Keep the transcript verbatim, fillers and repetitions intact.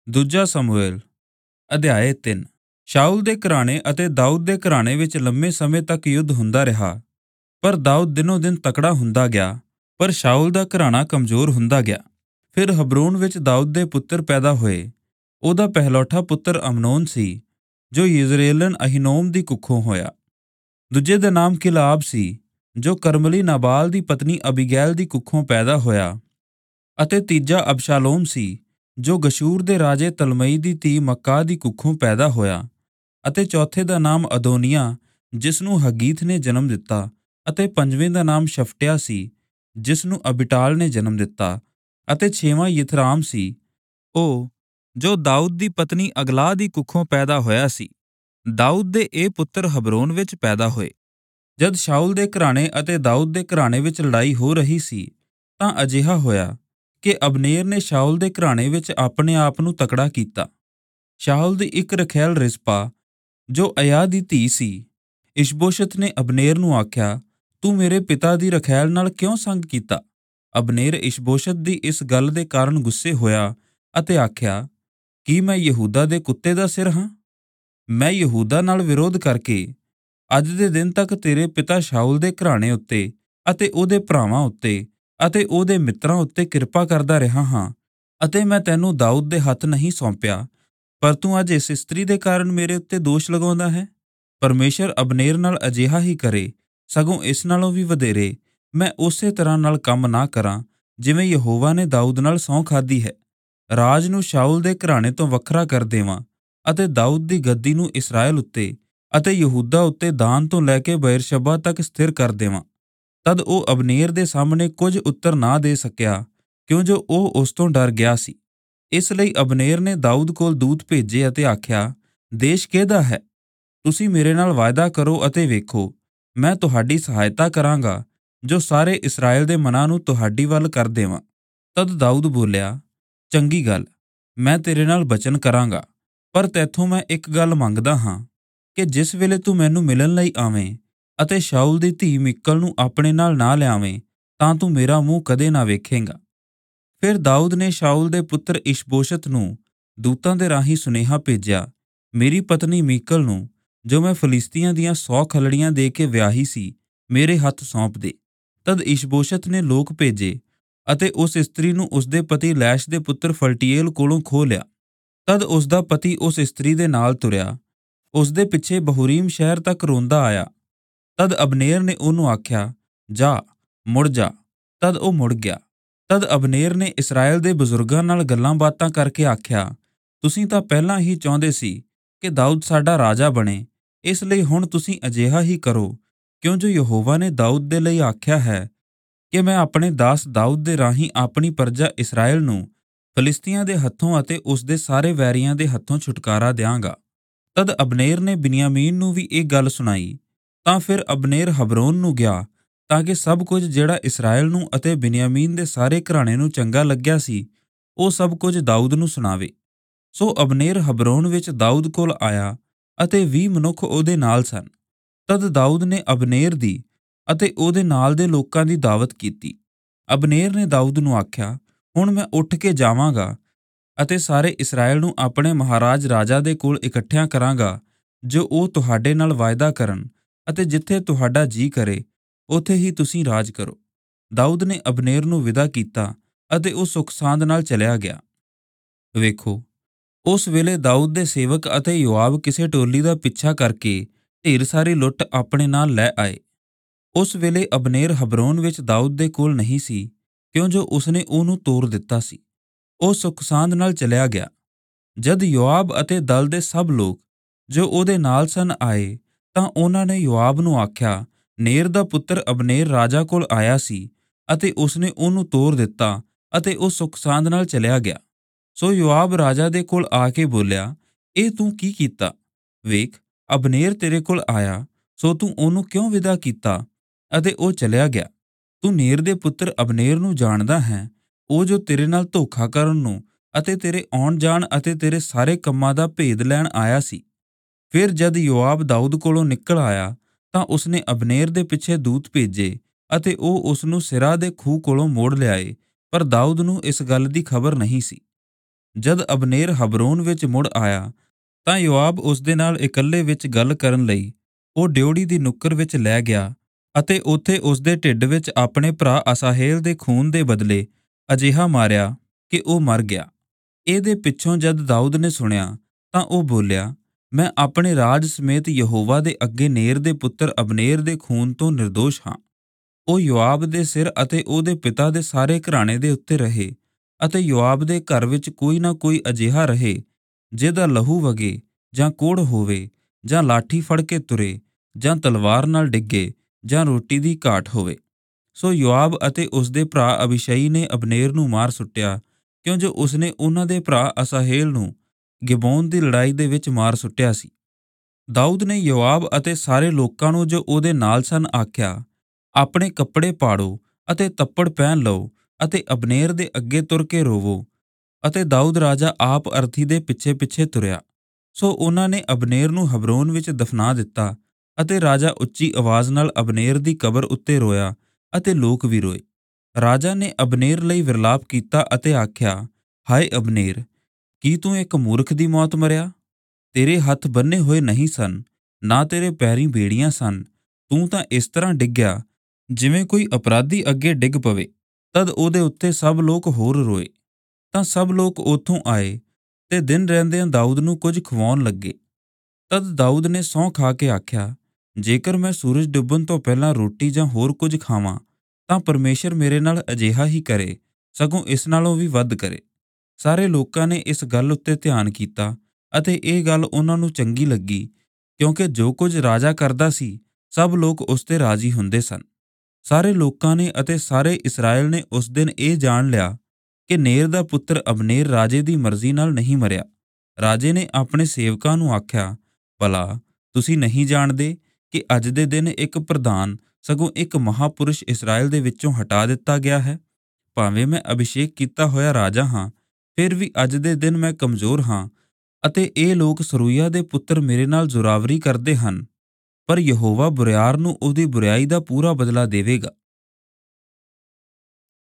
ਦੂਜਾ ਸਮੂਏਲ ਅਧਿਆਇ ਤਿੰਨ। ਸ਼ਾਊਲ ਦੇ ਘਰਾਣੇ ਅਤੇ ਦਾਊਦ ਦੇ ਘਰਾਣੇ ਵਿੱਚ ਲੰਮੇ ਸਮੇਂ ਤੱਕ ਯੁੱਧ ਹੁੰਦਾ ਰਿਹਾ, ਪਰ ਦਾਊਦ ਦਿਨੋਂ ਦਿਨ ਤਕੜਾ ਹੁੰਦਾ ਗਿਆ, ਪਰ ਸ਼ਾਊਲ ਦਾ ਘਰਾਣਾ ਕਮਜ਼ੋਰ ਹੁੰਦਾ ਗਿਆ। ਫਿਰ ਹਬਰੋਨ ਵਿੱਚ ਦਾਊਦ ਦੇ ਪੁੱਤਰ ਪੈਦਾ ਹੋਏ। ਉਹਦਾ ਪਹਿਲੌਠਾ ਪੁੱਤਰ ਅਮਨੋਨ ਸੀ, ਜੋ ਯਿਜ਼ਰੇਲਨ ਅਹੀਨੋਮ ਦੀ ਕੁੱਖੋਂ ਹੋਇਆ। ਦੂਜੇ ਦਾ ਨਾਮ ਕਿਲਾਬ ਸੀ, ਜੋ ਕਰਮਲੀ ਨਾਬਾਲ ਦੀ ਪਤਨੀ ਅਬੀਗੈਲ ਦੀ ਕੁੱਖੋਂ ਪੈਦਾ ਹੋਇਆ। ਅਤੇ ਤੀਜਾ ਅਬਸ਼ਾਲੋਮ ਸੀ, ਜੋ ਗਸ਼ੂਰ ਦੇ ਰਾਜੇ ਤਲਮਈ ਦੀ ਧੀ ਮੱਕਾ ਦੀ ਕੁੱਖੋਂ ਪੈਦਾ ਹੋਇਆ। ਅਤੇ ਚੌਥੇ ਦਾ ਨਾਮ ਅਦੋਨੀਆ, ਜਿਸ ਨੂੰ ਹਗੀਥ ਨੇ ਜਨਮ ਦਿੱਤਾ। ਅਤੇ ਪੰਜਵੇਂ ਦਾ ਨਾਮ ਸ਼ਫਟਿਆ ਸੀ, ਜਿਸ ਨੂੰ ਅਬੀਟਾਲ ਨੇ ਜਨਮ ਦਿੱਤਾ। ਅਤੇ ਛੇਵਾਂ ਯਿਥਰਾਮ ਸੀ, ਉਹ ਜੋ ਦਾਊਦ ਦੀ ਪਤਨੀ ਅਗਲਾ ਦੀ ਕੁੱਖੋਂ ਪੈਦਾ ਹੋਇਆ ਸੀ। ਦਾਊਦ ਦੇ ਇਹ ਪੁੱਤਰ ਹਬਰੋਨ ਵਿੱਚ ਪੈਦਾ ਹੋਏ। ਜਦ ਸ਼ਾਊਲ ਦੇ ਘਰਾਣੇ ਅਤੇ ਦਾਊਦ ਦੇ ਘਰਾਣੇ ਵਿੱਚ ਲੜਾਈ ਹੋ ਰਹੀ ਸੀ, ਤਾਂ ਅਜਿਹਾ ਹੋਇਆ ਕਿ ਅਬਨੇਰ ਨੇ ਸ਼ਾਊਲ ਦੇ ਘਰਾਣੇ ਵਿੱਚ ਆਪਣੇ ਆਪ ਨੂੰ ਤਕੜਾ ਕੀਤਾ। ਸ਼ਾਊਲ ਦੀ ਇੱਕ ਰਖੈਲ ਰਿਸਪਾ, ਜੋ ਅਯਾ ਦੀ ਧੀ ਸੀ, ਇਸ਼ਬੋਸ਼ਤ ਨੇ ਅਬਨੇਰ ਨੂੰ ਆਖਿਆ, ਤੂੰ ਮੇਰੇ ਪਿਤਾ ਦੀ ਰਖੈਲ ਨਾਲ ਕਿਉਂ ਸੰਗ ਕੀਤਾ? ਅਬਨੇਰ ਇਸ਼ਬੋਸ਼ਤ ਦੀ ਇਸ ਗੱਲ ਦੇ ਕਾਰਨ ਗੁੱਸੇ ਹੋਇਆ ਅਤੇ ਆਖਿਆ, ਕੀ ਮੈਂ ਯਹੂਦਾ ਦੇ ਕੁੱਤੇ ਦਾ ਸਿਰ ਹਾਂ? ਮੈਂ ਯਹੂਦਾ ਨਾਲ ਵਿਰੋਧ ਕਰਕੇ ਅੱਜ ਦੇ ਦਿਨ ਤੱਕ ਤੇਰੇ ਪਿਤਾ ਸ਼ਾਊਲ ਦੇ ਘਰਾਣੇ ਉੱਤੇ ਅਤੇ ਉਹਦੇ ਭਰਾਵਾਂ ਉੱਤੇ ਅਤੇ ਉਹਦੇ ਮਿੱਤਰਾਂ ਉੱਤੇ ਕਿਰਪਾ ਕਰਦਾ ਰਿਹਾ ਹਾਂ, ਅਤੇ ਮੈਂ ਤੈਨੂੰ ਦਾਊਦ ਦੇ ਹੱਥ ਨਹੀਂ ਸੌਂਪਿਆ, ਪਰ ਤੂੰ ਅੱਜ ਇਸ ਇਸਤਰੀ ਦੇ ਕਾਰਨ ਮੇਰੇ ਉੱਤੇ ਦੋਸ਼ ਲਗਾਉਂਦਾ ਹੈ। ਪਰਮੇਸ਼ਰ ਅਬਨੇਰ ਨਾਲ ਅਜਿਹਾ ਹੀ ਕਰੇ, ਸਗੋਂ ਇਸ ਨਾਲੋਂ ਵੀ ਵਧੇਰੇ ਮੈਂ ਉਸੇ ਤਰ੍ਹਾਂ ਨਾਲ ਕੰਮ ਨਾ ਕਰਾਂ, ਜਿਵੇਂ ਯਹੋਵਾ ਨੇ ਦਾਊਦ ਨਾਲ ਸਹੁੰ ਖਾਧੀ ਹੈ। ਰਾਜ ਨੂੰ ਸ਼ਾਊਲ ਦੇ ਘਰਾਣੇ ਤੋਂ ਵੱਖਰਾ ਕਰ ਦੇਵਾਂ, ਅਤੇ ਦਾਊਦ ਦੀ ਗੱਦੀ ਨੂੰ ਇਸਰਾਏਲ ਉੱਤੇ ਅਤੇ ਯਹੂਦਾ ਉੱਤੇ ਦਾਨ ਤੋਂ ਲੈ ਕੇ ਬਏਰਸ਼ੱਬਾ ਤੱਕ ਸਥਿਰ ਕਰ ਦੇਵਾਂ। ਤਦ ਉਹ ਅਬਨੇਰ ਦੇ ਸਾਹਮਣੇ ਕੁਝ ਉੱਤਰ ਨਾ ਦੇ ਸਕਿਆ, ਕਿਉਂ ਜੋ ਉਹ ਉਸ ਤੋਂ ਡਰ ਗਿਆ ਸੀ। ਇਸ ਲਈ ਅਬਨੇਰ ਨੇ ਦਾਊਦ ਕੋਲ ਦੂਤ ਭੇਜੇ ਅਤੇ ਆਖਿਆ, ਦੇਸ਼ ਕਿਹਦਾ ਹੈ? ਤੁਸੀਂ ਮੇਰੇ ਨਾਲ ਵਾਅਦਾ ਕਰੋ ਅਤੇ ਵੇਖੋ, ਮੈਂ ਤੁਹਾਡੀ ਸਹਾਇਤਾ ਕਰਾਂਗਾ, ਜੋ ਸਾਰੇ ਇਸਰਾਏਲ ਦੇ ਮਨਾਂ ਨੂੰ ਤੁਹਾਡੀ ਵੱਲ ਕਰ ਦੇਵਾਂ। ਤਦ ਦਾਊਦ ਬੋਲਿਆ, ਚੰਗੀ ਗੱਲ, ਮੈਂ ਤੇਰੇ ਨਾਲ ਬਚਨ ਕਰਾਂਗਾ, ਪਰ ਤੈਥੋਂ ਮੈਂ ਇੱਕ ਗੱਲ ਮੰਗਦਾ ਹਾਂ ਕਿ ਜਿਸ ਵੇਲੇ ਤੂੰ ਮੈਨੂੰ ਮਿਲਣ ਲਈ ਆਵੇਂ ਅਤੇ ਸ਼ਾਊਲ ਦੀ ਧੀ ਮਿਕਲ ਨੂੰ ਆਪਣੇ ਨਾਲ ਨਾ ਲਿਆਵੇਂ, ਤਾਂ ਤੂੰ ਮੇਰਾ ਮੂੰਹ ਕਦੇ ਨਾ ਵੇਖੇਂਗਾ। ਫਿਰ ਦਾਊਦ ਨੇ ਸ਼ਾਊਲ ਦੇ ਪੁੱਤਰ ਇਸ਼ਬੋਸ਼ਤ ਨੂੰ ਦੂਤਾਂ ਦੇ ਰਾਹੀਂ ਸੁਨੇਹਾ ਭੇਜਿਆ, ਮੇਰੀ ਪਤਨੀ ਮੀਕਲ ਨੂੰ, ਜੋ ਮੈਂ ਫਲਿਸਤੀਆਂ ਦੀਆਂ ਸੌ ਖਲੜੀਆਂ ਦੇ ਕੇ ਵਿਆਹੀ ਸੀ, ਮੇਰੇ ਹੱਥ ਸੌਂਪ ਦੇ। ਤਦ ਇਸ਼ਬੋਸ਼ਤ ਨੇ ਲੋਕ ਭੇਜੇ ਅਤੇ ਉਸ ਇਸਤਰੀ ਨੂੰ ਉਸਦੇ ਪਤੀ ਲੈਸ਼ ਦੇ ਪੁੱਤਰ ਫਲਟੀਏਲ ਕੋਲੋਂ ਖੋਹ ਲਿਆ। ਤਦ ਉਸਦਾ ਪਤੀ ਉਸ ਇਸਤਰੀ ਦੇ ਨਾਲ ਤੁਰਿਆ, ਉਸਦੇ ਪਿੱਛੇ ਬਹੂਰੀਮ ਸ਼ਹਿਰ ਤੱਕ ਰੋਂਦਾ ਆਇਆ। ਤਦ ਅਬਨੇਰ ਨੇ ਉਹਨੂੰ ਆਖਿਆ, ਜਾ, ਮੁੜ ਜਾ। ਤਦ ਉਹ ਮੁੜ ਗਿਆ। ਤਦ ਅਬਨੇਰ ਨੇ ਇਸਰਾਏਲ ਦੇ ਬਜ਼ੁਰਗਾਂ ਨਾਲ ਗੱਲਾਂ ਬਾਤਾਂ ਕਰਕੇ ਆਖਿਆ, ਤੁਸੀਂ ਤਾਂ ਪਹਿਲਾਂ ਹੀ ਚਾਹੁੰਦੇ ਸੀ ਕਿ ਦਾਊਦ ਸਾਡਾ ਰਾਜਾ ਬਣੇ, ਇਸ ਲਈ ਹੁਣ ਤੁਸੀਂ ਅਜਿਹਾ ਹੀ ਕਰੋ, ਕਿਉਂ ਜੋ ਯਹੋਵਾ ਨੇ ਦਾਊਦ ਦੇ ਲਈ ਆਖਿਆ ਹੈ ਕਿ ਮੈਂ ਆਪਣੇ ਦਾਸ ਦਾਊਦ ਦੇ ਰਾਹੀਂ ਆਪਣੀ ਪਰਜਾ ਇਸਰਾਏਲ ਨੂੰ ਫਲਿਸਤੀਆਂ ਦੇ ਹੱਥੋਂ ਅਤੇ ਉਸਦੇ ਸਾਰੇ ਵੈਰੀਆਂ ਦੇ ਹੱਥੋਂ ਛੁਟਕਾਰਾ ਦਿਆਂਗਾ। ਤਦ ਅਬਨੇਰ ਨੇ ਬਿਨਯਾਮੀਨ ਨੂੰ ਵੀ ਇਹ ਗੱਲ ਸੁਣਾਈ। ਤਾਂ ਫਿਰ ਅਬਨੇਰ ਹਬਰੋਨ ਨੂੰ ਗਿਆ, ਤਾਂ ਕਿ ਸਭ ਕੁਝ ਜਿਹੜਾ ਇਸਰਾਏਲ ਨੂੰ ਅਤੇ ਬਿਨਯਾਮੀਨ ਦੇ ਸਾਰੇ ਘਰਾਣੇ ਨੂੰ ਚੰਗਾ ਲੱਗਿਆ ਸੀ, ਉਹ ਸਭ ਕੁਝ ਦਾਊਦ ਨੂੰ ਸੁਣਾਵੇ। ਸੋ ਅਬਨੇਰ ਹਬਰੋਨ ਵਿੱਚ ਦਾਊਦ ਕੋਲ ਆਇਆ ਅਤੇ ਵੀਹ ਮਨੁੱਖ ਉਹਦੇ ਨਾਲ ਸਨ। ਤਦ ਦਾਊਦ ਨੇ ਅਬਨੇਰ ਦੀ ਅਤੇ ਉਹਦੇ ਨਾਲ ਦੇ ਲੋਕਾਂ ਦੀ ਦਾਵਤ ਕੀਤੀ। ਅਬਨੇਰ ਨੇ ਦਾਊਦ ਨੂੰ ਆਖਿਆ, ਹੁਣ ਮੈਂ ਉੱਠ ਕੇ ਜਾਵਾਂਗਾ ਅਤੇ ਸਾਰੇ ਇਸਰਾਏਲ ਨੂੰ ਆਪਣੇ ਮਹਾਰਾਜ ਰਾਜਾ ਦੇ ਕੋਲ ਇਕੱਠਿਆਂ ਕਰਾਂਗਾ, ਜੋ ਉਹ ਤੁਹਾਡੇ ਨਾਲ ਵਾਅਦਾ ਕਰਨ, ਅਤੇ ਜਿੱਥੇ ਤੁਹਾਡਾ ਜੀ ਕਰੇ ਉੱਥੇ ਹੀ ਤੁਸੀਂ ਰਾਜ ਕਰੋ। ਦਾਊਦ ਨੇ ਅਬਨੇਰ ਨੂੰ ਵਿਦਾ ਕੀਤਾ ਅਤੇ ਉਹ ਸੁੱਖ ਸਾਂਦ ਨਾਲ ਚਲਿਆ ਗਿਆ। ਵੇਖੋ, ਉਸ ਵੇਲੇ ਦਾਊਦ ਦੇ ਸੇਵਕ ਅਤੇ ਯੋਆਬ ਕਿਸੇ ਟੋਲੀ ਦਾ ਪਿੱਛਾ ਕਰਕੇ ਢੇਰ ਸਾਰੀ ਲੁੱਟ ਆਪਣੇ ਨਾਲ ਲੈ ਆਏ। ਉਸ ਵੇਲੇ ਅਬਨੇਰ ਹਬਰੋਨ ਵਿੱਚ ਦਾਊਦ ਦੇ ਕੋਲ ਨਹੀਂ ਸੀ, ਕਿਉਂ ਜੋ ਉਸਨੇ ਉਹਨੂੰ ਤੋਰ ਦਿੱਤਾ ਸੀ। ਉਹ ਸੁੱਖ ਸਾਂਦ ਨਾਲ ਚਲਿਆ ਗਿਆ। ਜਦ ਯੋਆਬ ਅਤੇ ਦਲ ਦੇ ਸਭ ਲੋਕ ਜੋ ਉਹਦੇ ਨਾਲ ਸਨ ਆਏ, ਤਾਂ ਉਹਨਾਂ ਨੇ ਯੋਆਬ ਨੂੰ ਆਖਿਆ, ਨੇਰ ਦਾ ਪੁੱਤਰ ਅਬਨੇਰ ਰਾਜਾ ਕੋਲ ਆਇਆ ਸੀ ਅਤੇ ਉਸਨੇ ਉਹਨੂੰ ਤੋਰ ਦਿੱਤਾ ਅਤੇ ਉਹ ਸੁੱਖ ਸਾਂਦ ਨਾਲ ਚਲਿਆ ਗਿਆ। ਸੋ ਯੋਆਬ ਰਾਜਾ ਦੇ ਕੋਲ ਆ ਕੇ ਬੋਲਿਆ, ਇਹ ਤੂੰ ਕੀ ਕੀਤਾ? ਵੇਖ, ਅਬਨੇਰ ਤੇਰੇ ਕੋਲ ਆਇਆ, ਸੋ ਤੂੰ ਉਹਨੂੰ ਕਿਉਂ ਵਿਦਾ ਕੀਤਾ ਅਤੇ ਉਹ ਚਲਿਆ ਗਿਆ? ਤੂੰ ਨੇਰ ਦੇ ਪੁੱਤਰ ਅਬਨੇਰ ਨੂੰ ਜਾਣਦਾ ਹੈ, ਉਹ ਜੋ ਤੇਰੇ ਨਾਲ ਧੋਖਾ ਕਰਨ ਨੂੰ ਅਤੇ ਤੇਰੇ ਆਉਣ ਜਾਣ ਅਤੇ ਤੇਰੇ ਸਾਰੇ ਕੰਮਾਂ ਦਾ ਭੇਦ ਲੈਣ ਆਇਆ ਸੀ। ਫਿਰ ਜਦ ਯੋਆਬ ਦਾਊਦ ਕੋਲੋਂ ਨਿਕਲ ਆਇਆ, ਤਾਂ ਉਸਨੇ ਅਬਨੇਰ ਦੇ ਪਿੱਛੇ ਦੂਤ ਭੇਜੇ ਅਤੇ ਉਹ ਉਸਨੂੰ ਸਿਰਾ ਦੇ ਖੂਹ ਕੋਲੋਂ ਮੋੜ ਲਿਆਏ, ਪਰ ਦਾਊਦ ਨੂੰ ਇਸ ਗੱਲ ਦੀ ਖਬਰ ਨਹੀਂ ਸੀ। ਜਦ ਅਬਨੇਰ ਹਬਰੋਨ ਵਿੱਚ ਮੁੜ ਆਇਆ ਤਾਂ ਯੋਆਬ ਉਸ ਦੇ ਨਾਲ ਇਕੱਲੇ ਵਿੱਚ ਗੱਲ ਕਰਨ ਲਈ ਉਹ ਡਿਓੜੀ ਦੀ ਨੁੱਕਰ ਵਿੱਚ ਲੈ ਗਿਆ ਅਤੇ ਉੱਥੇ ਉਸ ਦੇ ਢਿੱਡ ਵਿੱਚ ਆਪਣੇ ਭਰਾ ਅਸਾਹੇਲ ਦੇ ਖੂਨ ਦੇ ਬਦਲੇ ਅਜਿਹਾ ਮਾਰਿਆ ਕਿ ਉਹ ਮਰ ਗਿਆ। ਇਹਦੇ ਪਿੱਛੋਂ ਜਦ ਦਾਊਦ ਨੇ ਸੁਣਿਆ ਤਾਂ ਉਹ ਬੋਲਿਆ, ਮੈਂ ਆਪਣੇ ਰਾਜ ਸਮੇਤ ਯਹੋਵਾ ਦੇ ਅੱਗੇ ਨੇਰ ਦੇ ਪੁੱਤਰ ਅਬਨੇਰ ਦੇ ਖੂਨ ਤੋਂ ਨਿਰਦੋਸ਼ ਹਾਂ। ਉਹ ਯੋਆਬ ਦੇ ਸਿਰ ਅਤੇ ਉਹਦੇ ਪਿਤਾ ਦੇ ਸਾਰੇ ਘਰਾਣੇ ਦੇ ਉੱਤੇ ਰਹੇ ਅਤੇ ਯੋਆਬ ਦੇ ਘਰ ਵਿੱਚ ਕੋਈ ਨਾ ਕੋਈ ਅਜਿਹਾ ਰਹੇ ਜਿਹਦਾ ਲਹੂ ਵਗੇ ਜਾਂ ਕੋੜ ਹੋਵੇ ਜਾਂ ਲਾਠੀ ਫੜ ਕੇ ਤੁਰੇ ਜਾਂ ਤਲਵਾਰ ਨਾਲ ਡਿੱਗੇ ਜਾਂ ਰੋਟੀ ਦੀ ਘਾਟ ਹੋਵੇ। ਸੋ ਯੋਆਬ ਅਤੇ ਉਸਦੇ ਭਰਾ ਅਬੀਸ਼ਈ ਨੇ ਅਬਨੇਰ ਨੂੰ ਮਾਰ ਸੁੱਟਿਆ, ਕਿਉਂ ਜੋ ਉਸਨੇ ਉਹਨਾਂ ਦੇ ਭਰਾ ਅਸਾਹੇਲ ਨੂੰ ਗਿਬੋਨ ਦੀ ਲੜਾਈ ਦੇ ਵਿੱਚ ਮਾਰ ਸੁੱਟਿਆ ਸੀ। ਦਾਊਦ ਨੇ ਯੋਆਬ ਅਤੇ ਸਾਰੇ ਲੋਕਾਂ ਨੂੰ ਜੋ ਉਹਦੇ ਨਾਲ ਸਨ ਆਖਿਆ, ਆਪਣੇ ਕੱਪੜੇ ਪਾੜੋ ਅਤੇ ਤੱਪੜ ਪਹਿਨ ਲਓ ਅਤੇ ਅਬਨੇਰ ਦੇ ਅੱਗੇ ਤੁਰ ਕੇ ਰੋਵੋ। ਅਤੇ ਦਾਊਦ ਰਾਜਾ ਆਪ ਅਰਥੀ ਦੇ ਪਿੱਛੇ ਪਿੱਛੇ ਤੁਰਿਆ। ਸੋ ਉਹਨਾਂ ਨੇ ਅਬਨੇਰ ਨੂੰ ਹਬਰੋਨ ਵਿੱਚ ਦਫਨਾ ਦਿੱਤਾ ਅਤੇ ਰਾਜਾ ਉੱਚੀ ਆਵਾਜ਼ ਨਾਲ ਅਬਨੇਰ ਦੀ ਕਬਰ ਉੱਤੇ ਰੋਇਆ ਅਤੇ ਲੋਕ ਵੀ ਰੋਏ। ਰਾਜਾ ਨੇ ਅਬਨੇਰ ਲਈ ਵਿਰਲਾਪ ਕੀਤਾ ਅਤੇ ਆਖਿਆ, ਹਾਏ ਅਬਨੇਰ, ਕੀ ਤੂੰ ਇੱਕ ਮੂਰਖ ਦੀ ਮੌਤ ਮਰਿਆ? ਤੇਰੇ ਹੱਥ ਬੰਨੇ ਹੋਏ ਨਹੀਂ ਸਨ, ਨਾ ਤੇਰੇ ਪੈਰੀਂ ਬੇੜੀਆਂ ਸਨ, ਤੂੰ ਤਾਂ ਇਸ ਤਰ੍ਹਾਂ ਡਿੱਗਿਆ ਜਿਵੇਂ ਕੋਈ ਅਪਰਾਧੀ ਅੱਗੇ ਡਿੱਗ ਪਵੇ। ਤਦ ਉਹਦੇ ਉੱਤੇ ਸਭ ਲੋਕ ਹੋਰ ਰੋਏ। ਤਾਂ ਸਭ ਲੋਕ ਉੱਥੋਂ ਆਏ ਤੇ ਦਿਨ ਰਹਿੰਦਿਆਂ ਦਾਊਦ ਨੂੰ ਕੁਝ ਖਵਾਉਣ ਲੱਗੇ। ਤਦ ਦਾਊਦ ਨੇ ਸਹੁੰ ਖਾ ਕੇ ਆਖਿਆ, ਜੇਕਰ ਮੈਂ ਸੂਰਜ ਡੁੱਬਣ ਤੋਂ ਪਹਿਲਾਂ ਰੋਟੀ ਜਾਂ ਹੋਰ ਕੁਝ ਖਾਵਾਂ ਤਾਂ ਪਰਮੇਸ਼ਰ ਮੇਰੇ ਨਾਲ ਅਜਿਹਾ ਹੀ ਕਰੇ, ਸਗੋਂ ਇਸ ਨਾਲੋਂ ਵੀ ਵੱਧ ਕਰੇ। ਸਾਰੇ ਲੋਕਾਂ ਨੇ ਇਸ ਗੱਲ ਉੱਤੇ ਧਿਆਨ ਕੀਤਾ ਅਤੇ ਇਹ ਗੱਲ ਉਹਨਾਂ ਨੂੰ ਚੰਗੀ ਲੱਗੀ, ਕਿਉਂਕਿ ਜੋ ਕੁਝ ਰਾਜਾ ਕਰਦਾ ਸੀ ਸਭ ਲੋਕ ਉਸ ਤੇ ਰਾਜ਼ੀ ਹੁੰਦੇ ਸਨ। ਸਾਰੇ ਲੋਕਾਂ ਨੇ ਅਤੇ ਸਾਰੇ ਇਸਰਾਏਲ ਨੇ ਉਸ ਦਿਨ ਇਹ ਜਾਣ ਲਿਆ ਕਿ ਨੇਰ ਦਾ ਪੁੱਤਰ ਅਬਨੇਰ ਰਾਜੇ ਦੀ ਮਰਜ਼ੀ ਨਾਲ ਨਹੀਂ ਮਰਿਆ। ਰਾਜੇ ਨੇ ਆਪਣੇ ਸੇਵਕਾਂ ਨੂੰ ਆਖਿਆ, ਭਲਾ ਤੁਸੀਂ ਨਹੀਂ ਜਾਣਦੇ ਕਿ ਅੱਜ ਦੇ ਦਿਨ ਇੱਕ ਪ੍ਰਧਾਨ, ਸਗੋਂ ਇੱਕ ਮਹਾਪੁਰਸ਼ ਇਸਰਾਏਲ ਦੇ ਵਿੱਚੋਂ ਹਟਾ ਦਿੱਤਾ ਗਿਆ ਹੈ? ਭਾਵੇਂ ਮੈਂ ਅਭਿਸ਼ੇਕ ਕੀਤਾ ਹੋਇਆ ਰਾਜਾ ਹਾਂ, ਫਿਰ ਵੀ ਅੱਜ ਦੇ ਦਿਨ ਮੈਂ ਕਮਜ਼ੋਰ ਹਾਂ ਅਤੇ ਇਹ ਲੋਕ ਸਰੂਇਆ ਦੇ ਪੁੱਤਰ ਮੇਰੇ ਨਾਲ ਜ਼ੁਰਾਵਰੀ ਕਰਦੇ ਹਨ। ਪਰ ਯਹੋਵਾ ਬੁਰਿਆਰ ਨੂੰ ਉਹਦੀ ਬੁਰਿਆਈ ਦਾ ਪੂਰਾ ਬਦਲਾ ਦੇਵੇਗਾ।